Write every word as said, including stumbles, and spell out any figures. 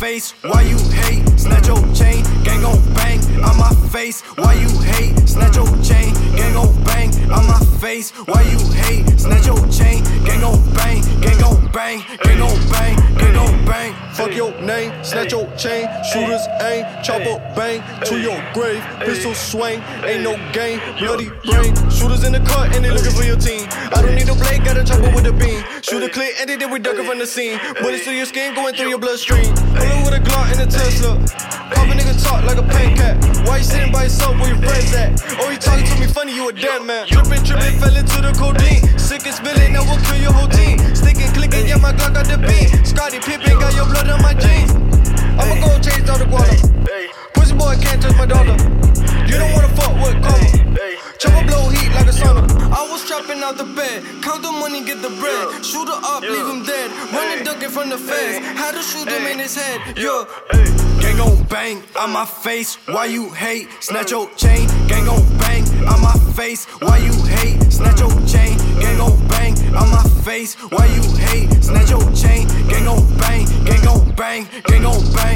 face, why you hate? Snatch your chain, gang gon' bang on my face, why you hate? Snatch your chain, gang gon' bang on my face, why you hate? Snatch your chain, gang gon' bang, gang gon' bang, gang gon' bang, gang gon' bang. Fuck your name, snatch your chain, shooters aim, chopper bang to your grave, pistol swing, ain't no game, bloody brain. Shooters in the car and they looking for your team. I don't need a blade, got a chopper with a beam. Shoot a clip, edit it, we ducking from the scene. Bullets through your skin, going through your bloodstream. Bullet with a Glock and a Tesla. Pop a nigga talk like a pen cat. Why you sitting by yourself where your friends at? Oh, you talking to me funny, you a dead man. Trippin', trippin', fell into the codeine. Sickest villain, now we'll kill your whole team. Sticking, clicking, yeah, my Glock got the beam. Scottie Pippen got your blood on my jeans. I'ma go change all the guala. Pussy boy can't touch my dollar. You don't wanna fuck with karma. Chopper blow heat like a sauna. I was trapping out the bed, count the money, get the bread. Shoot her up, leave him dead. Running, ducking from the feds. Had to shoot him in his head. Yeah. Gang gon' bang on my face, why you hate? Snatch your chain, gang gon' bang on my face, why you hate? Snatch your chain, gang gon' bang on my face, why you hate? Snatch your chain, gang gon' bang, gang gon' bang, gang gon' bang.